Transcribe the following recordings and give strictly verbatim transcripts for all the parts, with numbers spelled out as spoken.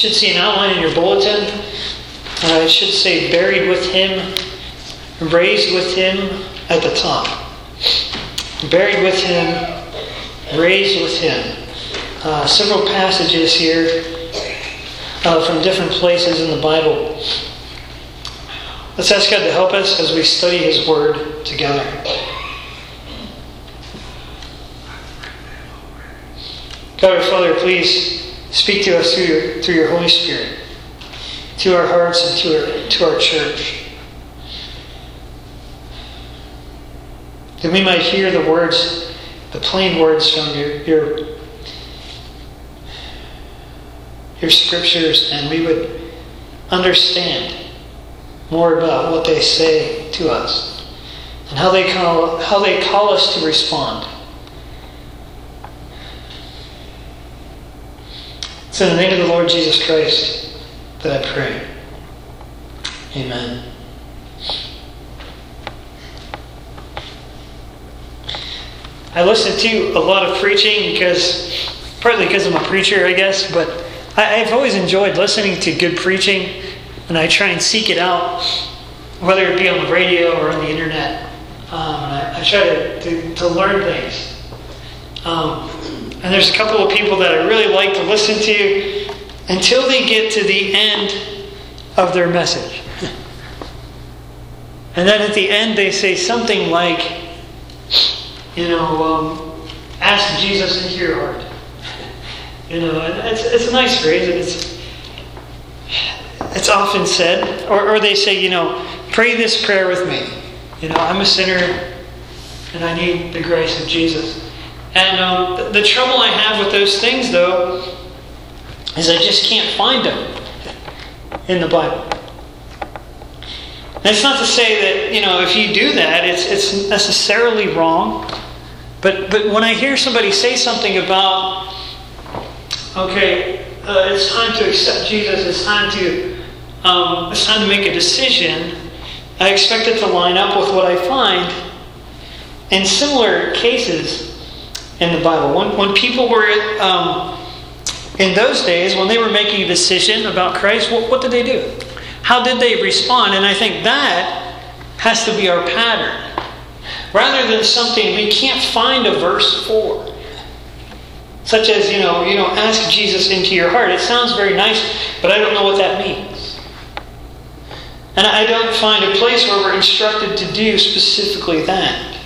should see an outline in your bulletin. Uh, it should say buried with him, raised with him at the top. Buried with him, raised with him. Uh, several passages here uh, from different places in the Bible. Let's ask God to help us as we study His Word together. God our Father, please speak to us through your, through your Holy Spirit, to our hearts and to our, to our church. That we might hear the words, the plain words from your, your, your scriptures, and we would understand more about what they say to us and how they call, how they call us to respond. It's in the name of the Lord Jesus Christ that I pray. Amen. I listen to a lot of preaching because, partly because I'm a preacher, I guess, but I, I've always enjoyed listening to good preaching, and I try and seek it out, whether it be on the radio or on the internet. Um, and I, I try to, to, to learn things. Um, and there's a couple of people that I really like to listen to until they get to the end of their message. And then at the end they say something like, you know, um, ask Jesus into your heart. You know, and it's, it's a nice phrase. It's It's often said, or, or they say, you know, pray this prayer with me. You know, I'm a sinner and I need the grace of Jesus. And um, the, the trouble I have with those things, though, is I just can't find them in the Bible. And it's not to say that, you know, if you do that, it's it's necessarily wrong. But but when I hear somebody say something about, okay, uh, it's time to accept Jesus, it's time to Um, it's time to make a decision, I expect it to line up with what I find in similar cases in the Bible. When, when people were, um, in those days, when they were making a decision about Christ, what, what did they do? How did they respond? And I think that has to be our pattern. Rather than something we can't find a verse for. Such as, you know, you know, ask Jesus into your heart. It sounds very nice, but I don't know what that means. And I don't find a place where we're instructed to do specifically that.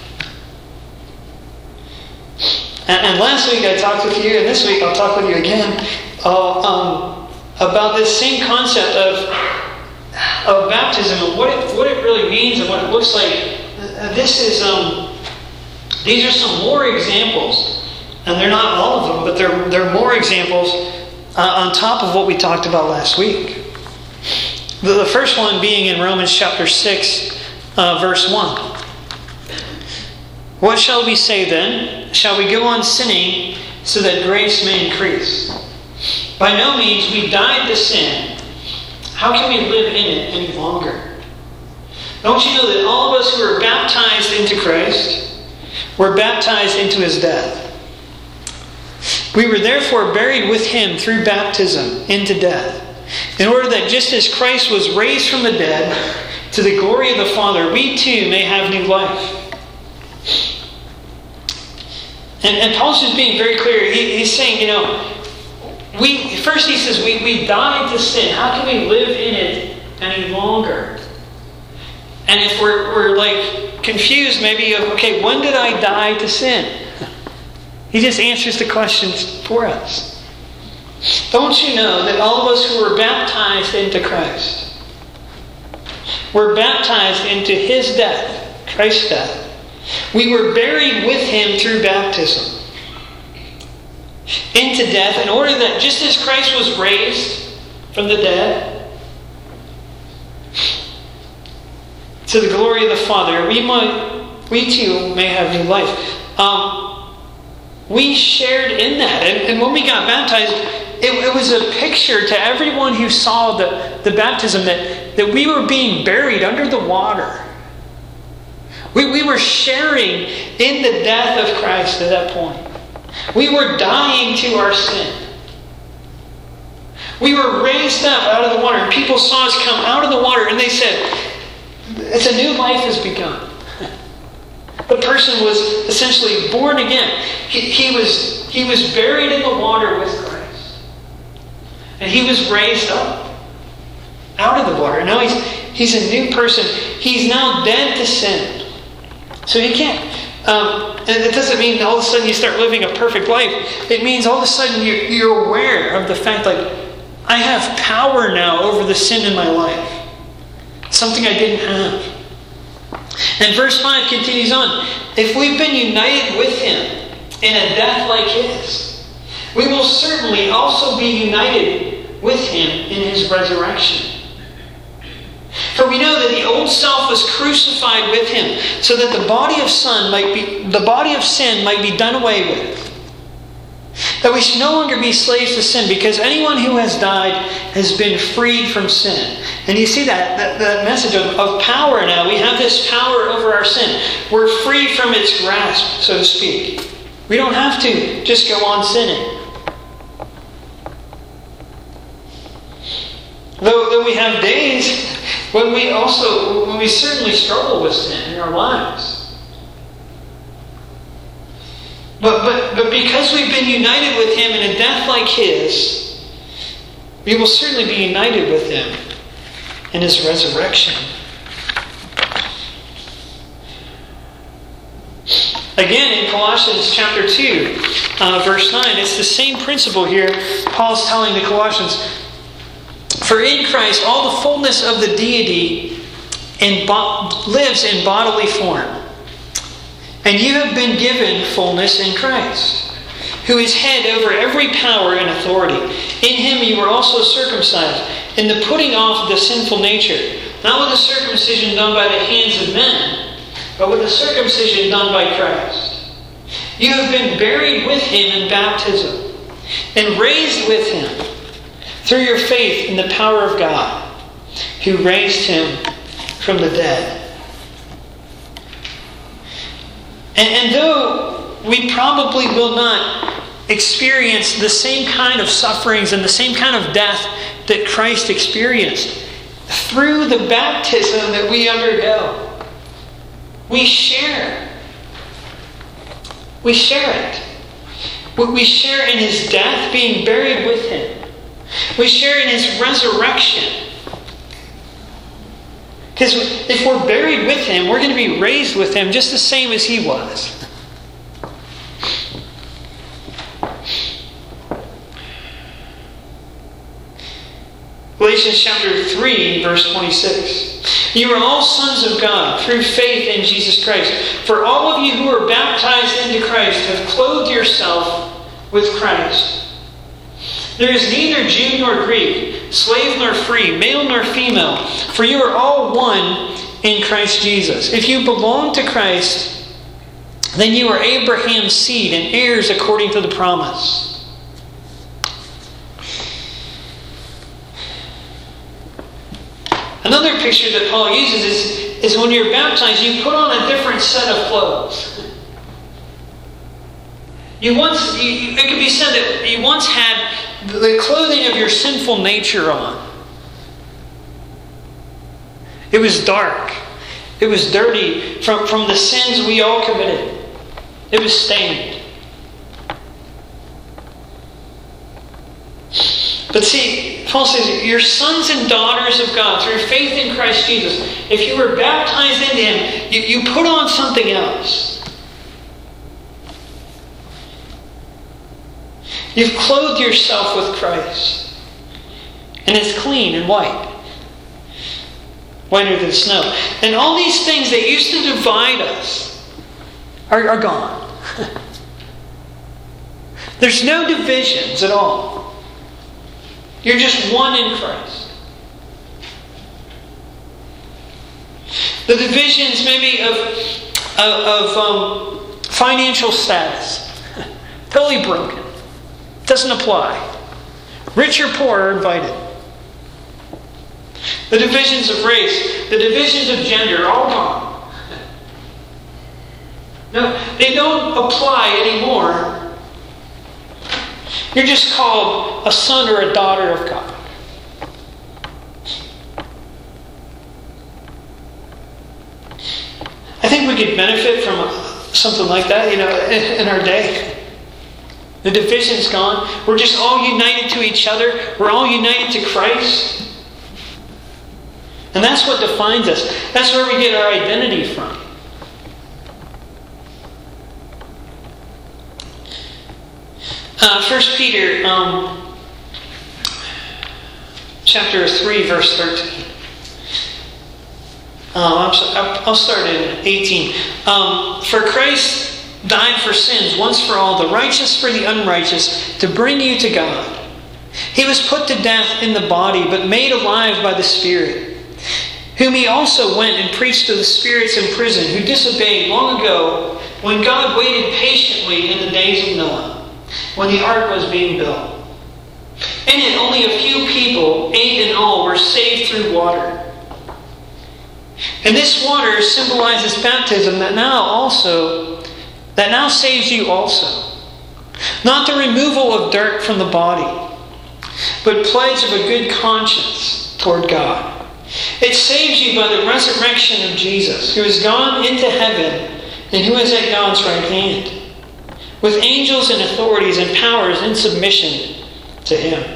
And, and last week I talked with you, and this week I'll talk with you again, uh, um, about this same concept of, of baptism and what it, what it really means and what it looks like. This is, um, these are some more examples, and they're not all of them, but they're, they're more examples uh, on top of what we talked about last week. The first one being in Romans chapter six, uh, verse one. What shall we say then? Shall we go on sinning so that grace may increase? By no means, we died to sin. How can we live in it any longer? Don't you know that all of us who are baptized into Christ were baptized into His death? We were therefore buried with Him through baptism into death, in order that just as Christ was raised from the dead to the glory of the Father, we too may have new life. And, and Paul's just being very clear. He, he's saying, you know, we first he says, we, we died to sin. How can we live in it any longer? And if we're, we're like confused maybe of, okay, when did I die to sin? He just answers the questions for us. Don't you know that all of us who were baptized into Christ were baptized into His death, Christ's death? We were buried with Him through baptism into death, in order that just as Christ was raised from the dead to the glory of the Father, we might, we too may have new life. Um, we shared in that, and, and when we got baptized, It, it was a picture to everyone who saw the, the baptism that, that we were being buried under the water. We, we were sharing in the death of Christ at that point. We were dying to our sin. We were raised up out of the water, and people saw us come out of the water, and they said, it's a new life has begun. The person was essentially born again. He, he, was, he was buried in the water with Christ. And he was raised up out of the water. Now he's, he's a new person. He's now dead to sin. So he can't. Um, and it doesn't mean all of a sudden you start living a perfect life. It means all of a sudden you're, you're aware of the fact, like, I have power now over the sin in my life. Something I didn't have. And verse five continues on. If we've been united with him in a death like his, we will certainly also be united with him in his resurrection. For we know that the old self was crucified with him, so that the body of sin might be the body of sin might be done away with. That we should no longer be slaves to sin, because anyone who has died has been freed from sin. And you see that, that, that message of, of power now. We have this power over our sin. We're free from its grasp, so to speak. We don't have to just go on sinning. Though, though we have days when we also, when we certainly struggle with sin in our lives. But, but, but because we've been united with him in a death like his, we will certainly be united with him in his resurrection. Again, in Colossians chapter two, uh, verse nine, it's the same principle here. Paul's telling the Colossians, for in Christ all the fullness of the deity in bo- lives in bodily form. And you have been given fullness in Christ, who is head over every power and authority. In him you were also circumcised, in the putting off of the sinful nature, not with the circumcision done by the hands of men, but with the circumcision done by Christ. You have been buried with him in baptism, and raised with him through your faith in the power of God, who raised him from the dead. And, and though we probably will not experience the same kind of sufferings and the same kind of death that Christ experienced, through the baptism that we undergo, we share. We share it. We share in his death, being buried with him. We share in his resurrection. Because if we're buried with him, we're going to be raised with him just the same as he was. Galatians chapter three, verse twenty-six. You are all sons of God through faith in Jesus Christ. For all of you who are baptized into Christ have clothed yourself with Christ. There is neither Jew nor Greek, slave nor free, male nor female, for you are all one in Christ Jesus. If you belong to Christ, then you are Abraham's seed and heirs according to the promise. Another picture that Paul uses is, is when you're baptized, you put on a different set of clothes. You once, you, it could be said that you once had the clothing of your sinful nature on. It was dark. It was dirty from, from the sins we all committed. It was stained. But see, Paul says, you're sons and daughters of God through faith in Christ Jesus. If you were baptized into him, you, you put on something else. You've clothed yourself with Christ. And it's clean and white. Whiter than snow. And all these things that used to divide us are, are gone. There's no divisions at all. You're just one in Christ. The divisions maybe of, of, of um, financial status. Totally broken. Doesn't apply. Rich or poor are invited. The divisions of race, the divisions of gender are all gone. No, they don't apply anymore You're just called a son or a daughter of God. I think we could benefit from something like that, you know, in, in our day. The division's gone. We're just all united to each other. We're all united to Christ. And that's what defines us. That's where we get our identity from. Uh, First Peter, um, chapter three, verse thirteen. Uh, I'll start in eighteen. Um, for Christ died for sins once for all, the righteous for the unrighteous, to bring you to God. He was put to death in the body, but made alive by the Spirit, whom he also went and preached to the spirits in prison, who disobeyed long ago, when God waited patiently in the days of Noah, when the ark was being built. In it, only a few people, eight in all, were saved through water. And this water symbolizes baptism that now also, that now saves you also. Not the removal of dirt from the body, but pledge of a good conscience toward God. It saves you by the resurrection of Jesus, who has gone into heaven and who is at God's right hand, with angels and authorities and powers in submission to Him.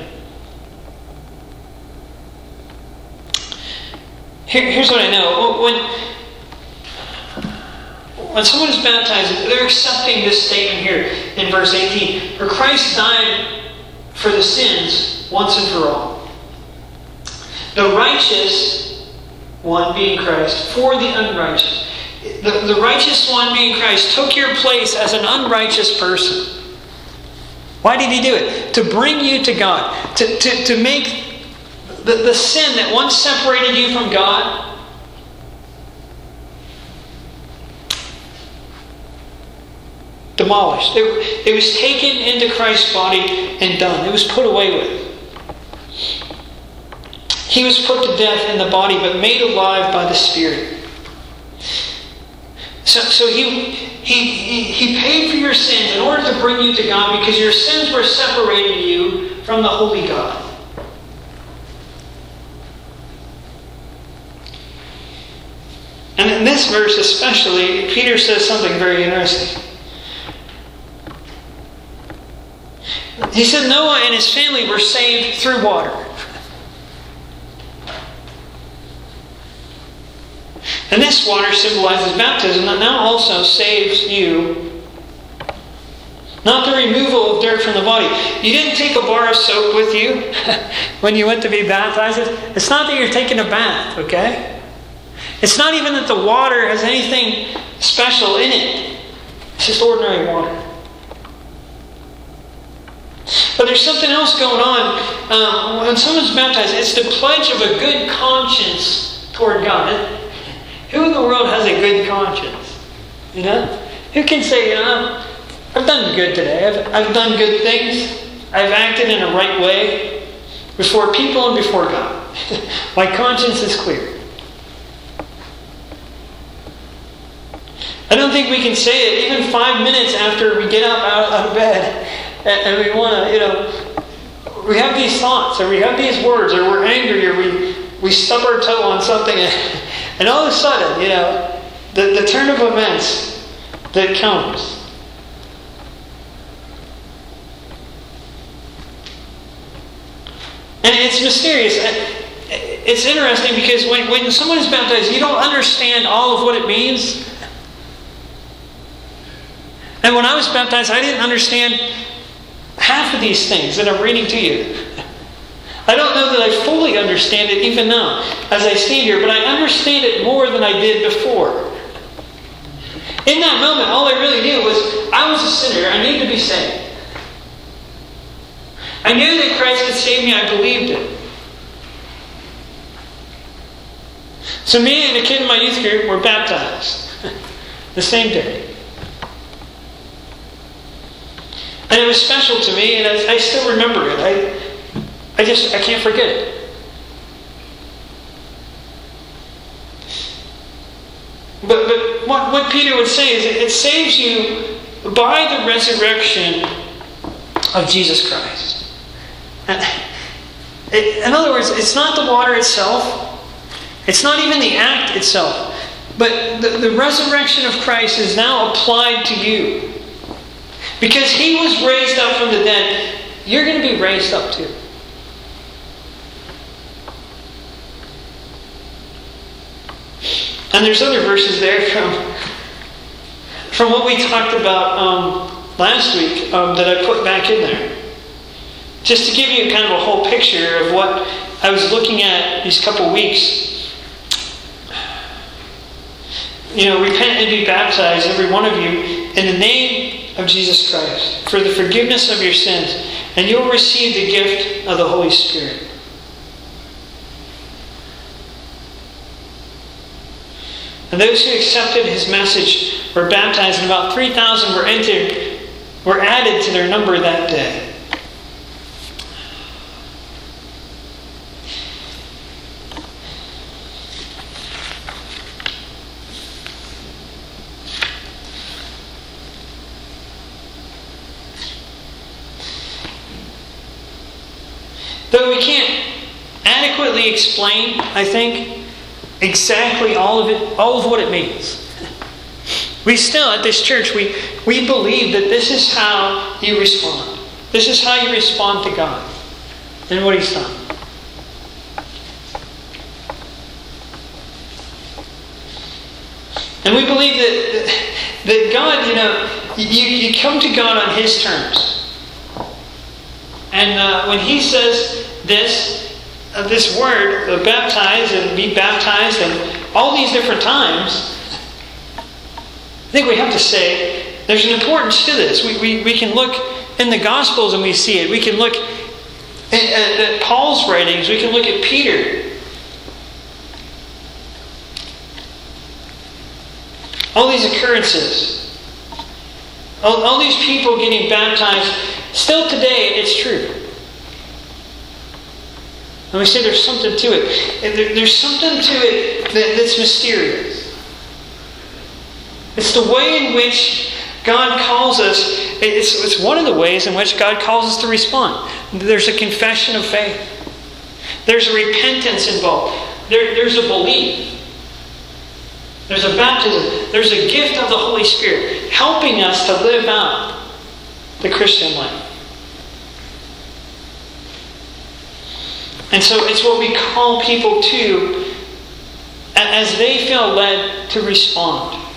Here, here's what I know. When, when someone is baptized, they're accepting this statement here in verse eighteen. For Christ died for the sins once and for all. The righteous one, being Christ, for the unrighteous. The, the righteous one, being Christ, took your place as an unrighteous person. Why did He do it? To bring you to God. To, to, to make the, the sin that once separated you from God demolished. It, it was taken into Christ's body and done. It was put away with. He was put to death in the body, but made alive by the Spirit. So, so he, he, he, he paid for your sins in order to bring you to God, because your sins were separating you from the holy God. And in this verse especially, Peter says something very interesting. He said Noah and his family were saved through water. And this water symbolizes baptism that now also saves you. Not the removal of dirt from the body. You didn't take a bar of soap with you when you went to be baptized. It's not that you're taking a bath, okay? It's not even that the water has anything special in it. It's just ordinary water. But there's something else going on. Um, when someone's baptized, it's the pledge of a good conscience toward God. Who in the world has a good conscience? You know? Who can say, you know, I've done good today. I've, I've done good things. I've acted in a right way before people and before God. My conscience is clear. I don't think we can say it even five minutes after we get up out, out of bed and, and we want to, you know, we have these thoughts or we have these words or we're angry or we, we stub our toe on something and, and all of a sudden, you know, the, the turn of events that comes. And it's mysterious. It's interesting because when, when someone is baptized, you don't understand all of what it means. And when I was baptized, I didn't understand half of these things that I'm reading to you. I don't know that I fully understand it even now as I stand here, but I understand it more than I did before. In that moment, all I really knew was I was a sinner. I needed to be saved. I knew that Christ could save me. I believed it. So me and a kid in my youth group were baptized the same day. And it was special to me, and I, I still remember it. I, I just, I can't forget it. But, but what, what Peter would say is it, it saves you by the resurrection of Jesus Christ. In other words, it's not the water itself. It's not even the act itself. But the, the resurrection of Christ is now applied to you. Because He was raised up from the dead, you're going to be raised up too. And there's other verses there from, from what we talked about um, last week um, that I put back in there. Just to give you kind of a whole picture of what I was looking at these couple weeks. You know, repent and be baptized, every one of you, in the name of Jesus Christ, for the forgiveness of your sins, and you'll receive the gift of the Holy Spirit. And those who accepted His message were baptized, and about three thousand were entered, were added to their number that day. Though we can't adequately explain, I think, exactly all of it, all of what it means. We still, at this church, we, we believe that this is how you respond. This is how you respond to God and what He's done. And we believe that, that God, you know, you, you come to God on His terms. And uh, when He says this, uh, this word, uh, baptize and be baptized, and all these different times, I think we have to say there's an importance to this. We, we, we can look in the Gospels and we see it. We can look at, at, at Paul's writings. We can look at Peter. All these occurrences. All, all these people getting baptized. Still today, it's true. And we say there's something to it. And there, there's something to it that, that's mysterious. It's the way in which God calls us. It's, it's one of the ways in which God calls us to respond. There's a confession of faith. There's a repentance involved. There, there's a belief. There's a baptism. There's a gift of the Holy Spirit helping us to live out the Christian life. And so it's what we call people to as they feel led to respond.